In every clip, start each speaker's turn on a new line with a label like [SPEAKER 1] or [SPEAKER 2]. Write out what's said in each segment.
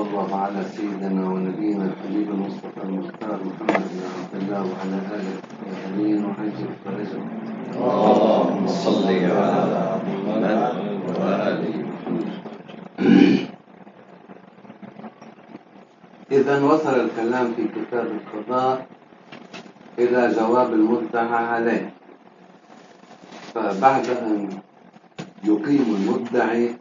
[SPEAKER 1] الله على سيدنا ونبينا الحبيب المصطفى المختار محمد بن عبد الله وعلى آله الطاهرين وعجل فرجه.
[SPEAKER 2] اللهم صل على محمد وآله محمد.
[SPEAKER 1] إذا وصل الكلام في كتاب القضاء إلى جواب المدعى عليه، فبعد أن يقيم المدعي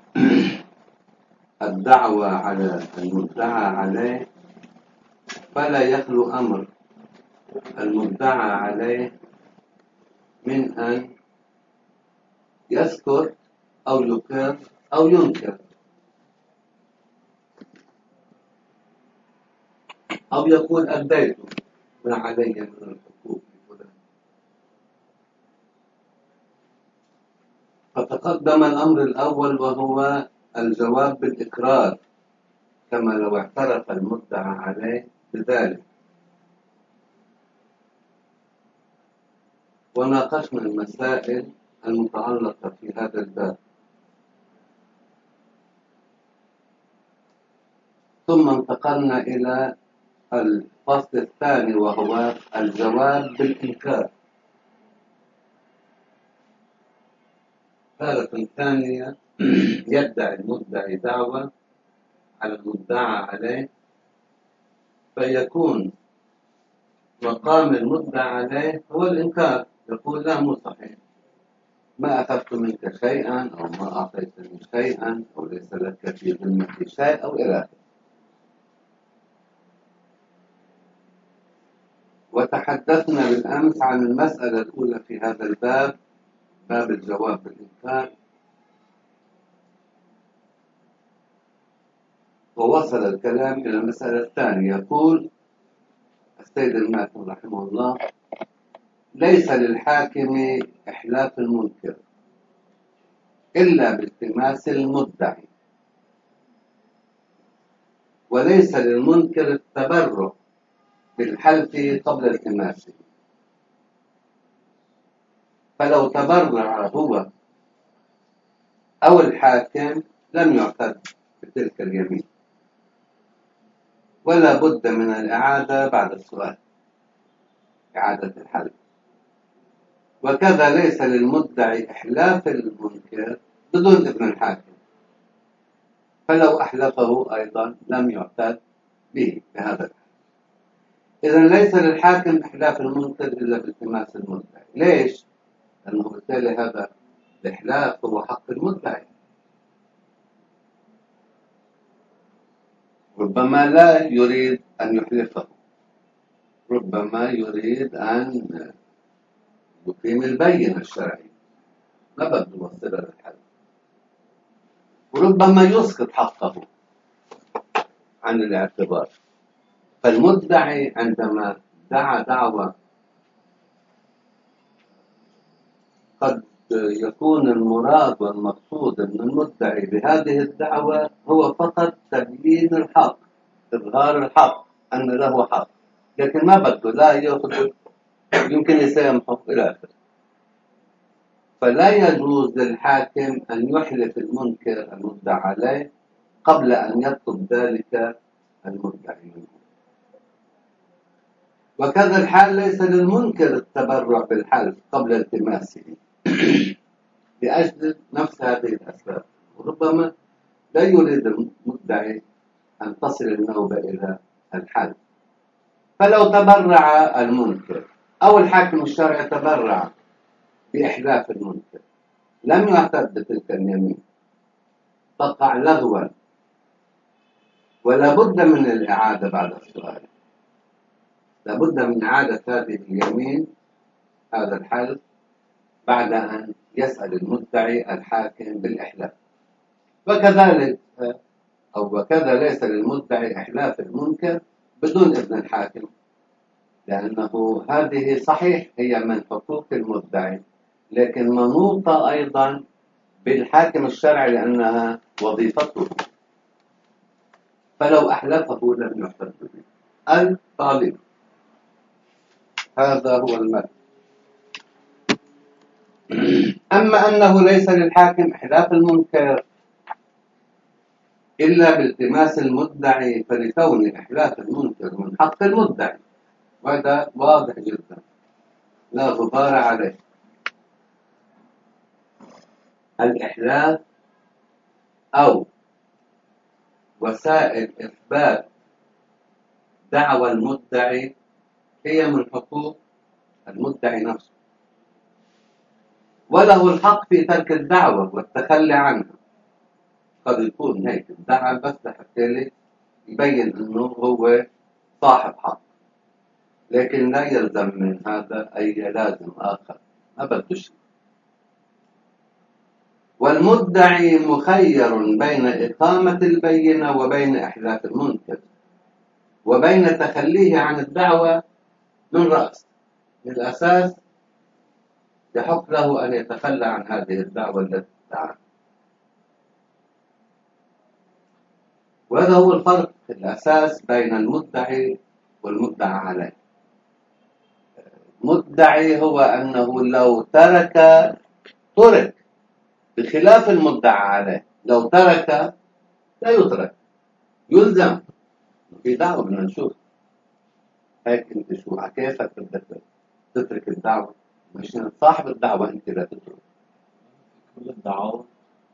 [SPEAKER 1] الدعوى على المدعى عليه فلا يخلو أمر المدعى عليه من أن يسكت أو يقر أو ينكر أو يقول أديت ما علي من الحقوق لفلان. فتقدم الأمر الأول وهو الجواب بالإقرار، كما لو اعترف المدعى عليه بذلك. وناقشنا المسائل المتعلقة في هذا الباب، ثم انتقلنا إلى الفصل الثاني وهو الجواب بالإنكار. حالة ثانية يدعي المدعي دعوة على المدعى عليه، فيكون مقام المدعى عليه هو الإنكار، يقول لا مو صحيح، ما أخذت منك شيئا أو ما أعطيتني شيئا أو ليس لك في ذمتي شيء أو إلى آخره. وتحدثنا بالأمس عن المسألة الأولى في هذا الباب، باب الجواب بالإنكار، ووصل الكلام إلى المسألة الثانية. يقول السيد الماتن رحمه الله: ليس للحاكم إحلاف المنكر إلا بالتماس المدعي، وليس للمنكر التبرع بالحلف قبل التماسه، فلو تبرع هو أو الحاكم لم يعتد بتلك اليمين، ولا بد من الإعادة بعد السؤال، إعادة الحلف. وكذا ليس للمدعي إحلاف المنكر بدون إذن الحاكم، فلو أحلفه أيضا لم يعتد به بهذا الحلف. إذن ليس للحاكم إحلاف المنكر إلا بالتماس المدعي. ليش؟ لأنه بالتالي هذا الإحلاف هو حق المدعي، ربما لا يريد أن يحلفه، ربما يريد أن يقيم البينة الشرعية، ما بده يوصلها للحل، وربما يسقط حقه عن الاعتبار. فالمدعي عندما دعا دعوة قد يكون المراد والمقصود من المدعي بهذه الدعوة هو فقط تبيين الحق، إظهار الحق أن له حق، لكن ما بده لا يأخذ، يمكن يسامحه إلى آخره. فلا يجوز للحاكم أن يحلف المنكر المدعى عليه قبل أن يطلب ذلك المدعي منه. وكذا الحال ليس للمنكر التبرع بالحلف قبل التماسه لأجل نفس هذه الأسباب، وربما لا يريد المدعي أن تصل النوبة إلى الحلف. فلو تبرع المنكر أو الحاكم الشرعي تبرع بإحلاف المنكر لم يعتد بتلك اليمين، تقع لغوا، ولا بد من الإعادة بعد السؤال، لا بد من إعادة هذه اليمين، هذا الحلف، بعد أن يسأل المدعي الحاكم بالإحلاف. وكذلك وكذا ليس للمدعي إحلاف المنكر بدون إذن الحاكم، لأنه هذه صحيح هي من حقوق المدعي، لكن منوطة أيضا بالحاكم الشرعي لأنها وظيفته، فلو أحلفه لم يحتج به الطالب. هذا هو المثل. أما أنه ليس للحاكم إحلاف المنكر إلا بالتماس المدعي، فلكون إحلاف المنكر من حق المدعي، وهذا واضح جدا لا غبار عليه. الإحلاف أو وسائل إثبات دعوى المدعي هي من حقوق المدعي نفسه، وله الحق في ترك الدعوة والتخلي عنها. قد يكون هيك الدعوة بس لحتى يبين أنه هو صاحب حق، لكن لا يلزم من هذا أي لازم آخر، ما بده شيء. والمدعي مخير بين إقامة البينة وبين إحلاف المنكر وبين تخليه عن الدعوة من رأس. من الأساس يحق له أن يتخلى عن هذه الدعوة التي ادعاها. وهذا هو الفرق الأساس بين المدعي والمدعى عليه. المدعي هو أنه لو ترك بخلاف المدعى عليه. لو ترك لا يترك، يلزم. في دعوة بدنا نشوف هيك انت شو كيفك بدك تترك الدعوة؟ مش صاحب الدعوة انت لا تترك.
[SPEAKER 2] كل الدعوة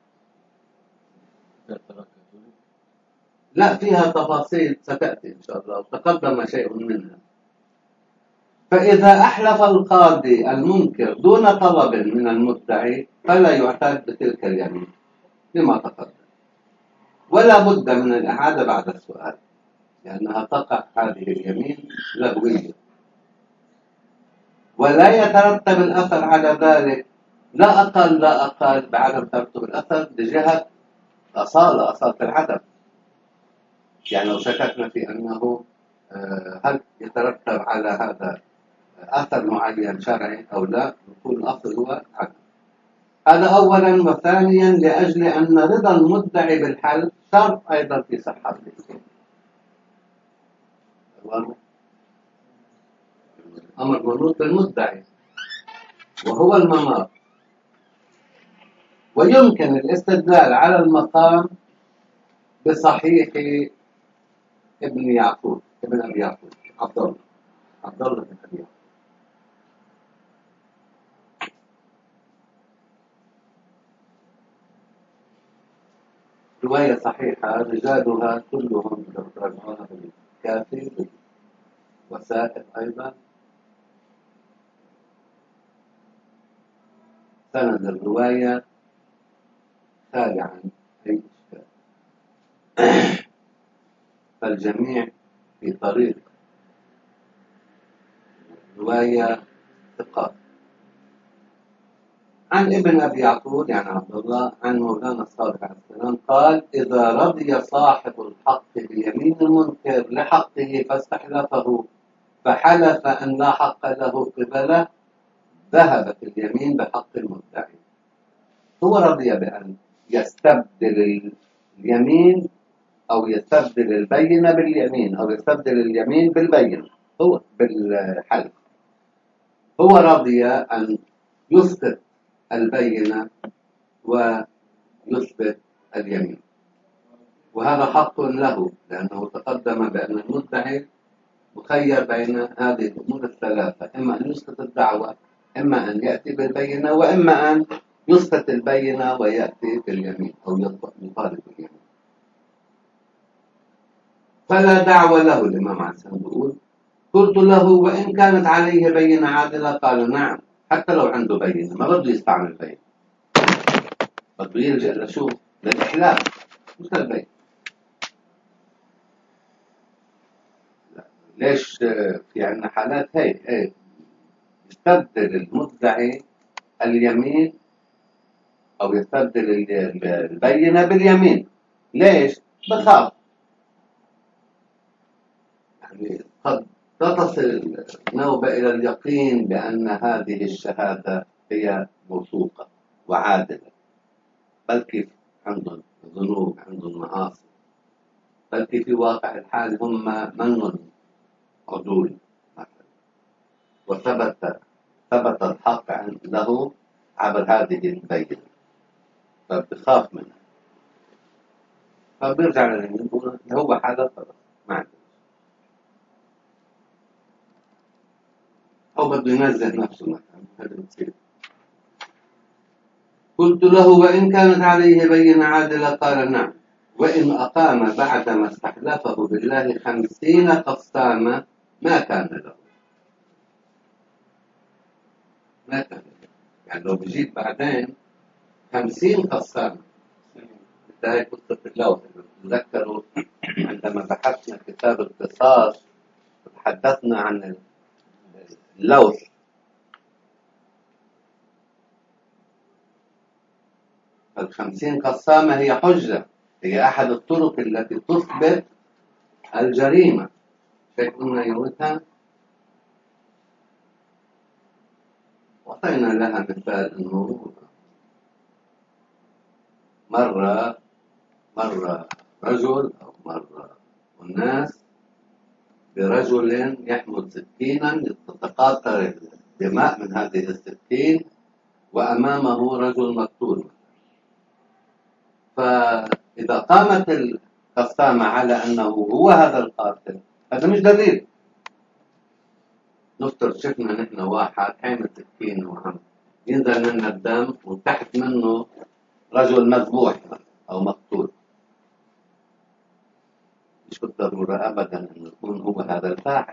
[SPEAKER 1] لا، فيها تفاصيل ستأتي إن شاء الله وتقدم شيء منها. فإذا أحلف القاضي المنكر دون طلب من المدعي فلا يعتد بتلك اليمين لما تقدم، ولا بد من الإعادة بعد السؤال، لأنها تقع هذه اليمين لغوية، ولا يترتب الأثر على ذلك لا أقل بعدم ترتب الأثر بجهة أصالة العدم. يعني لو شككنا في أنه هل يترتب على هذا أثر معين شرعي أو لا، نقول الأصل هو عدم. هذا أولا. وثانيا لأجل أن رضا المدعي بالحل شرط أيضا في صحته. أمر منوط بالمدعي وهو المناط، ويمكن الاستدلال على المقام بصحيح ابن أبي يعقوب عبد الله بن أبي يعقوب. رواية صحيحة رجالها كلهم يترجمونها بالكافي وسائل أيضا. سند الرواية خالي عن أي إشكال، فالجميع في طريق رواية ثقات. عن ابن أبي يعقوب يعني عبد الله عن مولانا الصادق عليه السلام قال: إذا رضي صاحب الحق بيمين المنكر لحقه فاستحلفه فحلف أن لا حق له قبله ذهبت اليمين بحق المدعي. هو رضي بأن يستبدل اليمين أو يستبدل البينة باليمين أو يستبدل اليمين بالبينة، هو بالحلف. هو رضي أن يسقط البينة ويثبت اليمين، وهذا حق له، لأنه تقدم بأن المدعي مخير بين هذه الأمور الثلاثة: إما أن يسقط الدعوة، إما أن يأتي بالبينة، وإما أن يسقط البينة ويأتي باليمين أو يطالب باليمين. فلا دعوة له. الإمام عسان بيقول: قلت له: وإن كانت عليه بينة عادلة؟ قال: نعم، حتى لو عنده بينة ما بده يستعمل بينة، بده يلجأ لشو؟ للإحلام مش للبينة. ليش في عندنا حالات هيك يستبدل المدعي اليمين أو يستبدل البينة باليمين؟ ليش؟ بخاف يعني قد تصل النوبة إلى اليقين بأن هذه الشهادة هي موثوقة وعادلة، بلكي عندهم ذنوب، عندهم معاصي، بلكي في واقع الحال هم من عدول مثلا، وثبت الحق له عبر هذه البينة، فبخاف منها. فبيرجع لليمين بيقول هو حلف خلاص ما عنده، أو بده ينزه نفسه مثلا، هذا بتصير. قلت له وإن كانت عليه بينة عادلة؟ قال نعم، وإن أقام بعدما استحلفه بالله 50 قسامة ما كان له. ما كان له، يعني لو بيجيب بعدين 50 قسامة. هاي قصة اللوث، تذكروا عندما بحثنا كتاب القصاص تحدثنا عن اللوث. ال50 قسامة هي حجة، هي أحد الطرق التي تثبت الجريمة. كيف قلنا يومتها؟ وأعطينا لها مثال أنه مرة رجل أو مرة الناس برجل يحمل سكينا يتقاطر الدماء من هذه السكين وأمامه رجل مقتول. فإذا قامت القسامة على أنه هو هذا القاتل، هذا مش دليل. نفترض شفنا نحن واحد حامل سكين وعم ينزل منه الدم وتحت منه رجل مذبوح أو مقتول، مش بالضرورة أبدا أن يكون هو هذا الفاعل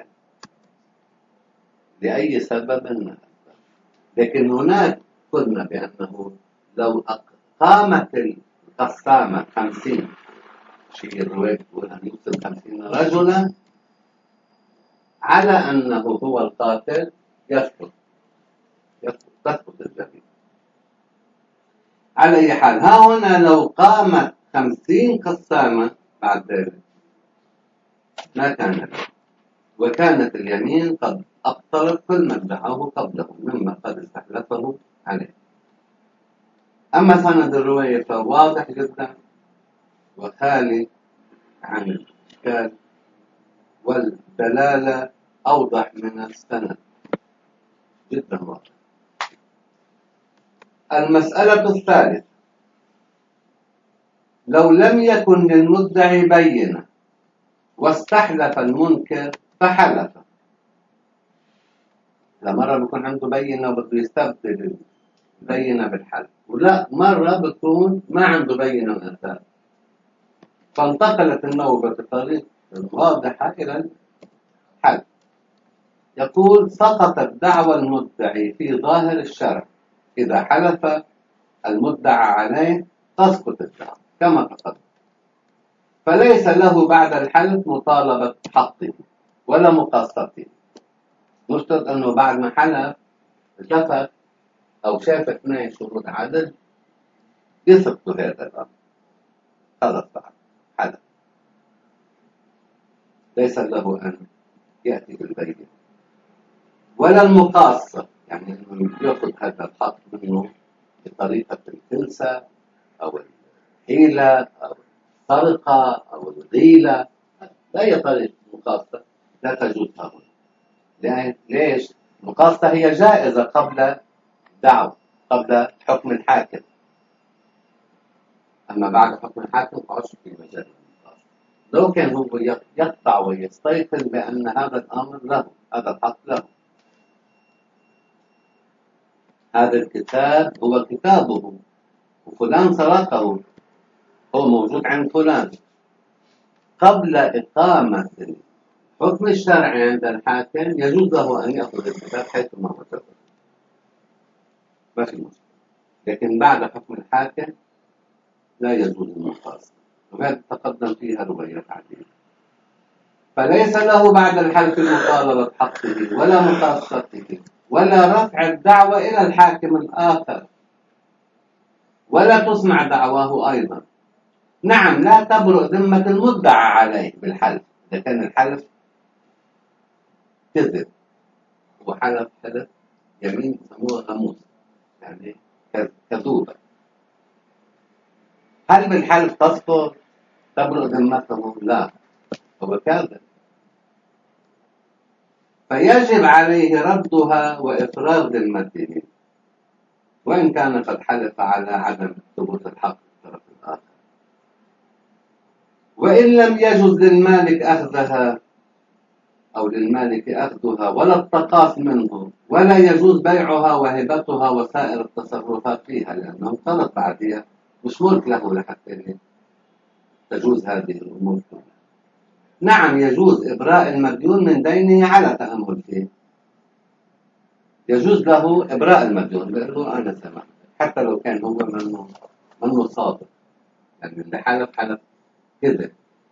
[SPEAKER 1] لأي سبب من الأسباب. لكن هناك قلنا بأنه لو قامت القسامة 50، شيء الرواية تقول أن يوصل 50 رجلا على أنه هو القاتل، تسقط الجريمة. على أي حال، ها هنا لو قامت 50 قسامة بعد ذلك ما كان له، وكانت اليمين قد أبطلت كل ما ادعاه قبله مما قد استحلفه عليه. أما سند الرواية فواضح جدا وخالي عن الإشكال، والدلالة أوضح من السند، جدا واضح. المسألة الثالثة: لو لم يكن للمدعي بينة واستحلف المنكر فحلف. مرة بيكون عنده بينة وبده يستبدل البينة بالحلف، ولا مرة بتكون ما عنده بينة من الأساس، فانتقلت النوبة بطريقة واضحة إلى الحلف. يقول: سقطت دعوى المدعي في ظاهر الشرع، إذا حلف المدعى عليه تسقط الدعوى كما تقدم، فليس له بعد الحلف مطالبة حقه ولا مقاصته. نفترض أنه بعد ما حلف شفت أو شاف 2 شروط عدل يثبتوا هذا الأمر، خلص بعد حلف، ليس له أن يأتي بالبينة ولا المقاصة، يعني أنه يأخذ هذا الحق منه بطريقة الفلسة أو الحيلة أو السرقة أو الغيلة. لا طريقة مقاصة لا تجوز هنا. ليش؟ المقاصة هي جائزة قبل دعوة، قبل حكم الحاكم، أما بعد حكم الحاكم فعش في مجال المقاصة. لو كان هو يقطع ويستيقن بأن هذا الأمر له، هذا الحق له، هذا الكتاب هو كتابه وفلان سرقه، هو موجود عند فلان، قبل إقامة الحكم الشرعي عند الحاكم يجوز له أن يأخذ الكتاب حيثما هو سبب، ما في مشكلة. لكن بعد حكم الحاكم لا يجوز المقاصة، وهذا تقدم فيها روايات عديدة. فليس له بعد الحلف مطالبة حقه ولا مقاصته ولا رفع الدعوة إلى الحاكم الآخر، ولا تسمع دعواه أيضا. نعم، لا تبرؤ ذمة المدعى عليه بالحلف إذا كان الحلف كذب، وحلف يمين يسموها غموس، يعني كذوبة. هل بالحلف تسقط تبرؤ ذمته؟ لا، هو كاذب، فيجب عليه ردها وإفراغ ذمته وإن كان قد حلف على عدم ثبوت الحق في الطرف الآخر. وإن لم يجوز للمالك أخذها أو للمالك أخذها ولا التقاص منه، ولا يجوز بيعها وهبتها وسائر التصرفات فيها، لأنه طلب بعدها مش ملك له لحتى تجوز هذه الأمور كلها. نعم يجوز إبراء المديون من دينه على تأمل فيه، يجوز له إبراء المديون، بيقول له أنا سمحت حتى لو كان هو منه صادق، يعني اللي حلف كذب.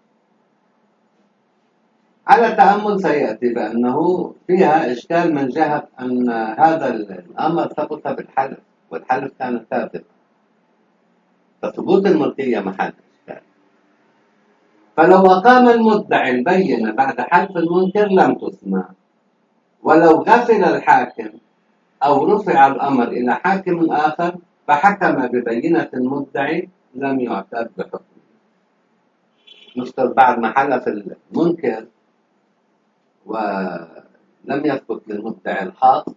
[SPEAKER 1] على تأمل سيأتي بأنه فيها إشكال من جهة أن هذا الأمر ثبت بالحلف، والحلف كان ثابت، فثبوت الملكية محل إشكال. فلو أقام المدعي البينة بعد حلف المنكر لم تسمع، ولو غفل الحاكم أو رفع الأمر إلى حاكم آخر فحكم ببينة المدعي لم يعتد بحكمه. نفترض بعد ما حلف المنكر ولم يثبت للمدعي الحق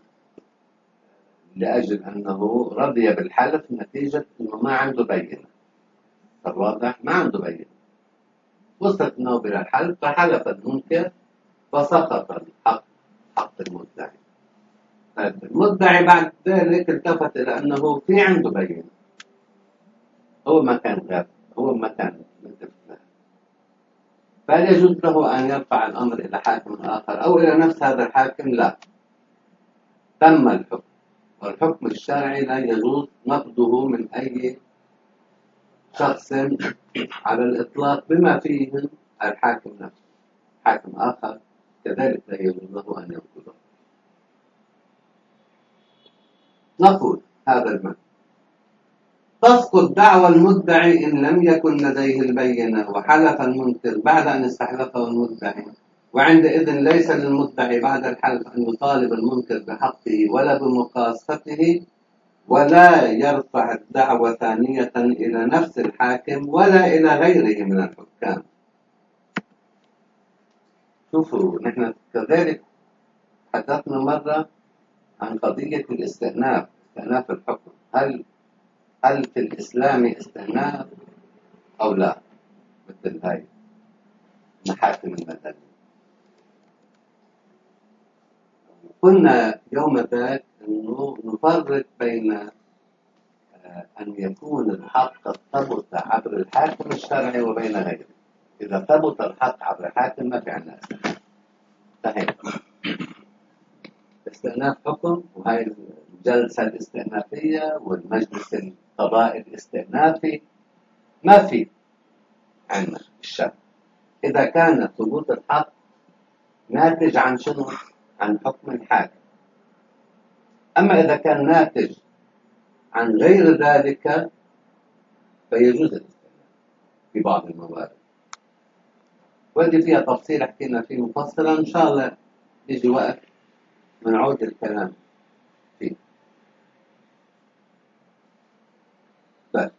[SPEAKER 1] لأجل أنه رضي بالحلف نتيجة أنه ما عنده بينة، الواضح ما عنده بينة، وصلت أنه بلا الحلف فحلف المنكر فسقط الحق، حق المدعي. المدعي بعد ذلك التفت إلى أنه في عنده بينة، هو ما كان غاب، هو ما كان متفق، فهل يجوز له أن يرفع الأمر إلى حاكم آخر أو إلى نفس هذا الحاكم؟ لا، تم الحكم، والحكم الشرعي لا يجوز نقضه من أي شخص على الإطلاق بما فيهم الحاكم نفسه. حاكم آخر كذلك لا يجوز له أن ينقضه. نقول هذا المعنى: تسقط دعوى المدعي إن لم يكن لديه البينة وحلف المنكر بعد أن استحلفه المدعي، وعندئذ ليس للمدعي بعد الحلف أن يطالب المنكر بحقه ولا بمقاصته، ولا يرفع الدعوى ثانية إلى نفس الحاكم ولا إلى غيره من الحكام. شوفوا، نحن كذلك حدثنا مرة عن قضية الاستئناف، استئناف الحكم، هل في الإسلام استئناف أو لا؟ مثل هاي محاكم المدنية. قلنا يوم ذاك أنه نفرق بين أن يكون الحق قد ثبت عبر الحاكم الشرعي وبين غيره. إذا ثبت الحق عبر الحاكم ما في عندنا استئناف، استئناف حكم، وهي الجلسة الاستئنافية والمجلس القضائي الاستئنافي ما في عندنا الشرع. إذا كان ثبوت الحق ناتج عن شنو؟ عن حكم الحاكم. أما إذا كان ناتج عن غير ذلك فيجوز الاستئناف في بعض الموارد، وهذه فيها تفصيل حكينا فيه مفصلا، إن شاء الله يجي وقت نعود الكلام فيه. بس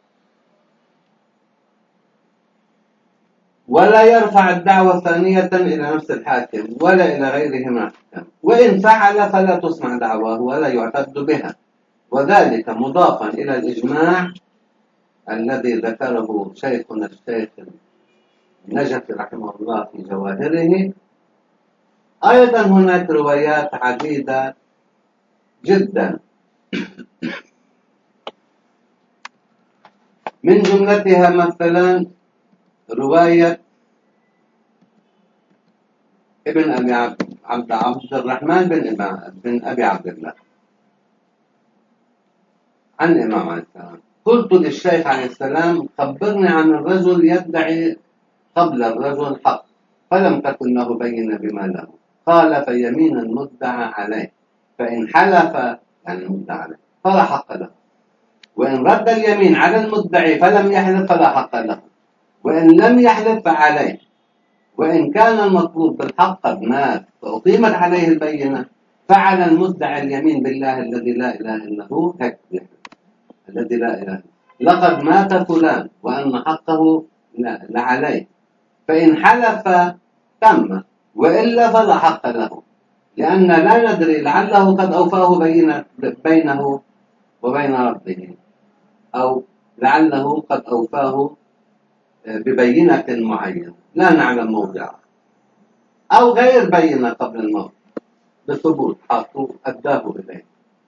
[SPEAKER 1] ولا يرفع الدعوة ثانية إلى نفس الحاكم ولا إلى غيره من الحكام، وإن فعل فلا تسمع دعواه ولا يعتد بها، وذلك مضافا إلى الإجماع الذي ذكره شيخنا الشيخ النجفي رحمه الله في جواهره. أيضا هناك روايات عديدة جدا، من جملتها مثلا رواية ابن أبي عبد الرحمن بن أبي عبد الله عن الإمام عليه السلام: قلت للشيخ عليه السلام خبرني عن الرجل يدعي قبل الرجل حق فلم تكن له بينة بما له. قال: فيمين المدعى عليه، فإن حلف يعني المدعى عليه فلا حق له، وإن رد اليمين على المدعي فلم يحلف فلا حق له، وإن لم يحلف فعليه، وإن كان المطلوب بالحق قد مات فأقيمت عليه البينة فعلى المدعي اليمين بالله الذي لا إله إلا هو الذي لا إله لقد مات فلان وأن حقه لعليه، فإن حلف تم، وإلا فلا حق له، لأن لا ندري لعله قد أوفاه بينه وبين ربه، أو لعله قد أوفاه ببينة معينة لا نعلم موضعها أو غير بينة قبل الموت بثبوت حاطوه أداه إليه.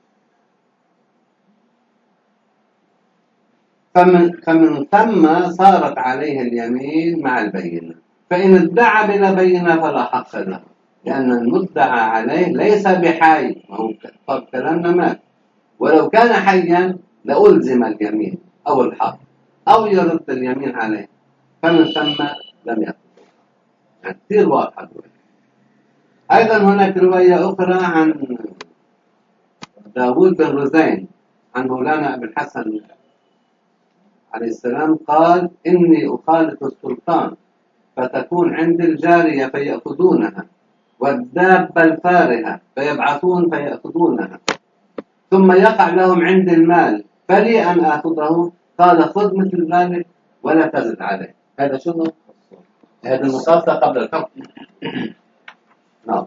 [SPEAKER 1] فمن ثم صارت عليه اليمين مع البينة. فإن ادعى بلا بينة فلا حق له، لأن المدعى عليه ليس بحي، ما هو طب كلامنا مات، ولو كان حيا لألزم اليمين أو الحق أو يرد اليمين عليه، فمن ثم لم يكن. يعني كثير واضحة. أيضا هناك رواية أخرى عن داود بن رزين عن مولانا أبي الحسن عليه السلام قال: إني أخالط السلطان فتكون عندي الجارية فيأخذونها، والدابة الفارهة فيبعثون فيأخذونها، ثم يقع لهم عندي المال فلي أن آخذه. قال: خذ مثل ذلك ولا تزد عليه. هذا شنو؟ هذا المقاصة قبل الحكم. ناظر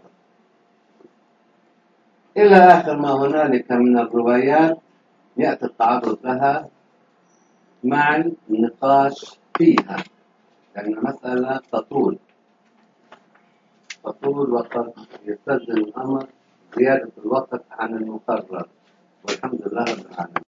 [SPEAKER 1] إلى آخر ما هنالك من الروايات يأتي التعرض لها مع النقاش فيها، لأن مسألة تطول وقد يستلزم الأمر زيادة الوقت عن المقرر. والحمد لله رب العالمين.